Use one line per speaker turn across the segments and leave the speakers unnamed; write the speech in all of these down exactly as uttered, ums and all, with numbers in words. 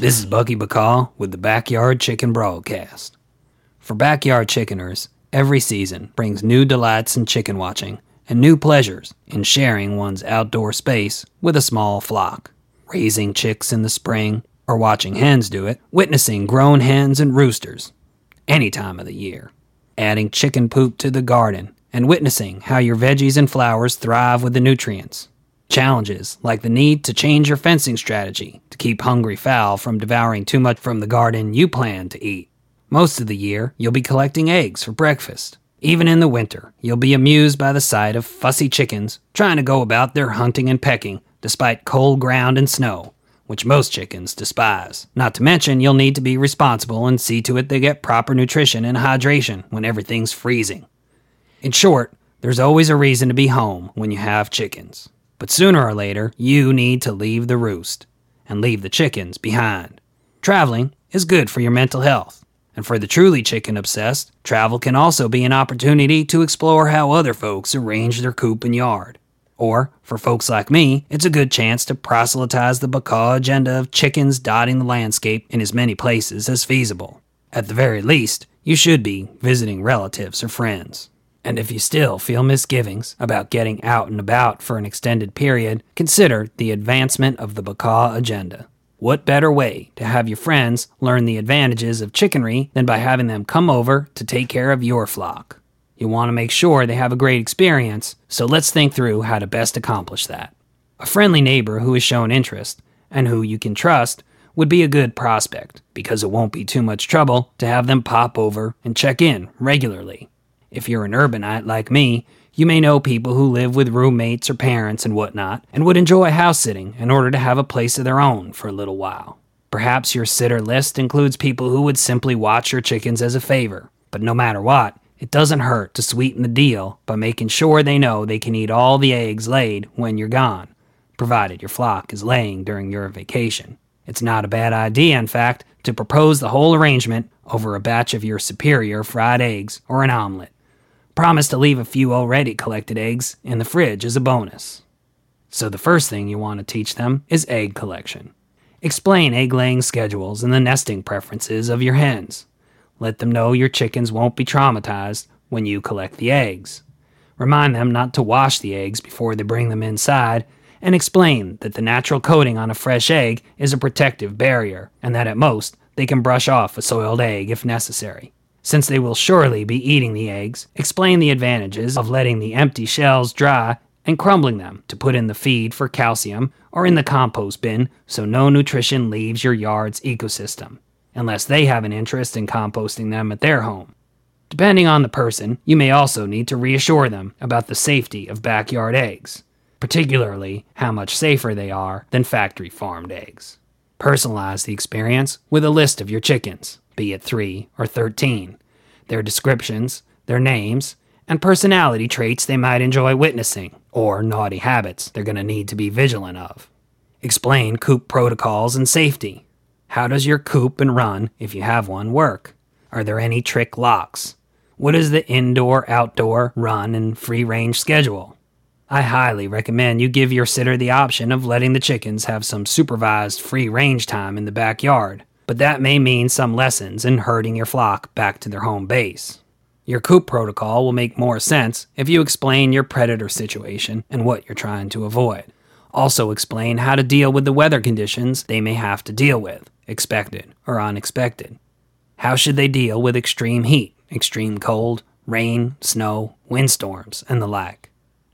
This is Bucky Bacall with the Backyard Chicken Broadcast. For backyard chickeners, every season brings new delights in chicken watching and new pleasures in sharing one's outdoor space with a small flock. Raising chicks in the spring, or watching hens do it, witnessing grown hens and roosters any time of the year. Adding chicken poop to the garden and witnessing how your veggies and flowers thrive with the nutrients. Challenges like the need to change your fencing strategy to keep hungry fowl from devouring too much from the garden you plan to eat. Most of the year, you'll be collecting eggs for breakfast. Even in the winter, you'll be amused by the sight of fussy chickens trying to go about their hunting and pecking despite cold ground and snow, which most chickens despise. Not to mention, you'll need to be responsible and see to it they get proper nutrition and hydration when everything's freezing. In short, there's always a reason to be home when you have chickens. But sooner or later, you need to leave the roost and leave the chickens behind. Traveling is good for your mental health. And for the truly chicken-obsessed, travel can also be an opportunity to explore how other folks arrange their coop and yard. Or, for folks like me, it's a good chance to proselytize the Bacall agenda of chickens dotting the landscape in as many places as feasible. At the very least, you should be visiting relatives or friends. And if you still feel misgivings about getting out and about for an extended period, consider the advancement of the Bacall agenda. What better way to have your friends learn the advantages of chickenry than by having them come over to take care of your flock? You want to make sure they have a great experience, so let's think through how to best accomplish that. A friendly neighbor who has shown interest, and who you can trust, would be a good prospect, because it won't be too much trouble to have them pop over and check in regularly. If you're an urbanite like me, you may know people who live with roommates or parents and whatnot, and would enjoy house-sitting in order to have a place of their own for a little while. Perhaps your sitter list includes people who would simply watch your chickens as a favor, but no matter what, it doesn't hurt to sweeten the deal by making sure they know they can eat all the eggs laid when you're gone, provided your flock is laying during your vacation. It's not a bad idea, in fact, to propose the whole arrangement over a batch of your superior fried eggs or an omelet. Promise to leave a few already collected eggs in the fridge as a bonus. So the first thing you want to teach them is egg collection. Explain egg-laying schedules and the nesting preferences of your hens. Let them know your chickens won't be traumatized when you collect the eggs. Remind them not to wash the eggs before they bring them inside, and explain that the natural coating on a fresh egg is a protective barrier, and that at most, they can brush off a soiled egg if necessary. Since they will surely be eating the eggs, explain the advantages of letting the empty shells dry and crumbling them to put in the feed for calcium or in the compost bin so no nutrition leaves your yard's ecosystem, unless they have an interest in composting them at their home. Depending on the person, you may also need to reassure them about the safety of backyard eggs, particularly how much safer they are than factory-farmed eggs. Personalize the experience with a list of your chickens, be it three or thirteen, their descriptions, their names, and personality traits they might enjoy witnessing, or naughty habits they're going to need to be vigilant of. Explain coop protocols and safety. How does your coop and run, if you have one, work? Are there any trick locks? What is the indoor-outdoor run and free-range schedule? I highly recommend you give your sitter the option of letting the chickens have some supervised free-range time in the backyard, but that may mean some lessons in herding your flock back to their home base. Your coop protocol will make more sense if you explain your predator situation and what you're trying to avoid. Also explain how to deal with the weather conditions they may have to deal with, expected or unexpected. How should they deal with extreme heat, extreme cold, rain, snow, windstorms, and the like?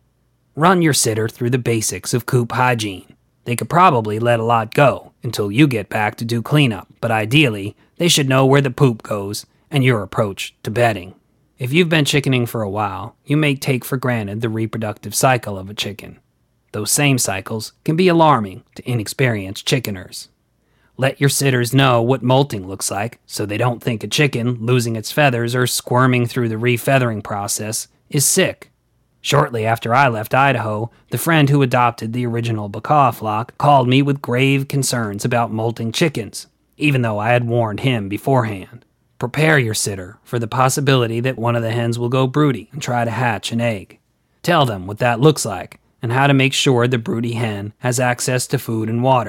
Run your sitter through the basics of coop hygiene. They could probably let a lot go until you get back to do cleanup, but ideally, they should know where the poop goes and your approach to bedding. If you've been chickening for a while, you may take for granted the reproductive cycle of a chicken. Those same cycles can be alarming to inexperienced chickeners. Let your sitters know what molting looks like so they don't think a chicken losing its feathers or squirming through the refeathering process is sick. Shortly after I left Idaho, the friend who adopted the original Bacall flock called me with grave concerns about molting chickens, even though I had warned him beforehand. Prepare your sitter for the possibility that one of the hens will go broody and try to hatch an egg. Tell them what that looks like and how to make sure the broody hen has access to food and water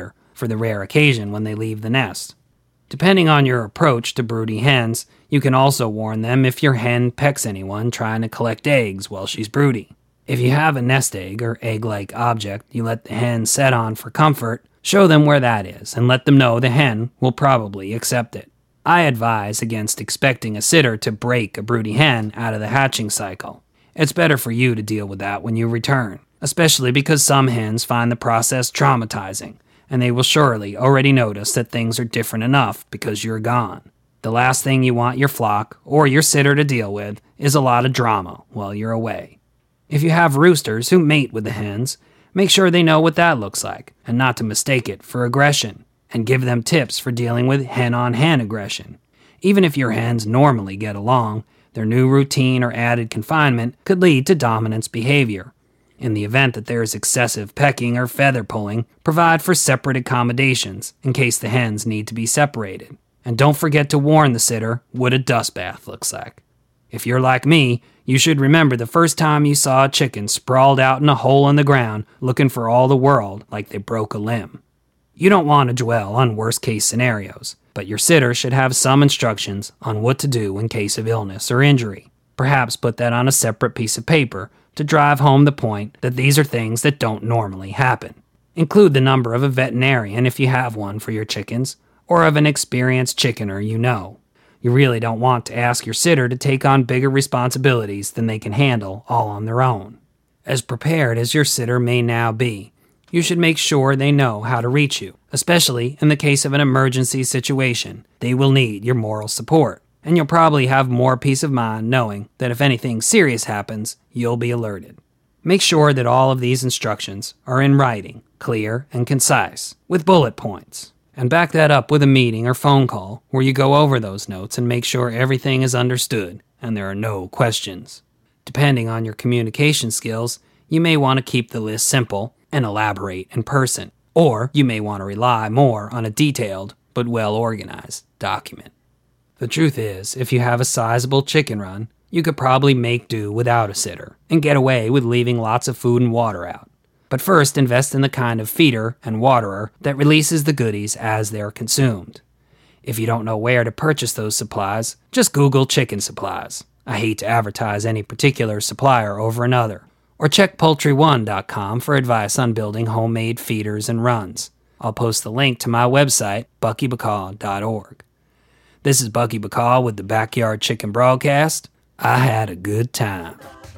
for the rare occasion when they leave the nest. Depending on your approach to broody hens, you can also warn them if your hen pecks anyone trying to collect eggs while she's broody. If you have a nest egg or egg-like object you let the hen set on for comfort, show them where that is and let them know the hen will probably accept it. I advise against expecting a sitter to break a broody hen out of the hatching cycle. It's better for you to deal with that when you return, especially because some hens find the process traumatizing, and they will surely already notice that things are different enough because you're gone. The last thing you want your flock or your sitter to deal with is a lot of drama while you're away. If you have roosters who mate with the hens, make sure they know what that looks like and not to mistake it for aggression, and give them tips for dealing with hen-on-hen aggression. Even if your hens normally get along, their new routine or added confinement could lead to dominance behavior. In the event that there is excessive pecking or feather pulling, provide for separate accommodations in case the hens need to be separated. And don't forget to warn the sitter what a dust bath looks like. If you're like me, you should remember the first time you saw a chicken sprawled out in a hole in the ground looking for all the world like they broke a limb. You don't want to dwell on worst-case scenarios, but your sitter should have some instructions on what to do in case of illness or injury. Perhaps put that on a separate piece of paper to drive home the point that these are things that don't normally happen. Include the number of a veterinarian if you have one for your chickens, or of an experienced chickener you know. You really don't want to ask your sitter to take on bigger responsibilities than they can handle all on their own. As prepared as your sitter may now be, you should make sure they know how to reach you, especially in the case of an emergency situation. They will need your moral support, and you'll probably have more peace of mind knowing that if anything serious happens, you'll be alerted. Make sure that all of these instructions are in writing, clear and concise, with bullet points, and back that up with a meeting or phone call where you go over those notes and make sure everything is understood and there are no questions. Depending on your communication skills, you may want to keep the list simple and elaborate in person, or you may want to rely more on a detailed but well-organized document. The truth is, if you have a sizable chicken run, you could probably make do without a sitter and get away with leaving lots of food and water out. But first, invest in the kind of feeder and waterer that releases the goodies as they're consumed. If you don't know where to purchase those supplies, just Google chicken supplies. I hate to advertise any particular supplier over another. Or check poultry one dot com for advice on building homemade feeders and runs. I'll post the link to my website, bucky bacaw dot org. This is Bucky Bacaw with the Backyard Chicken Broadcast. I had a good time.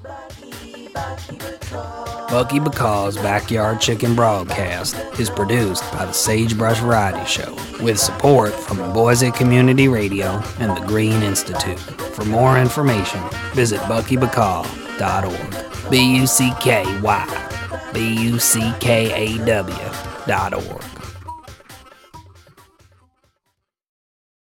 Bucky Bacaw's Backyard Chicken Broadcast is produced by the Sagebrush Variety Show with support from Boise Community Radio and the Green Institute. For more information, visit bucky bacaw dot org. B U C K Y B U C K A W dot org.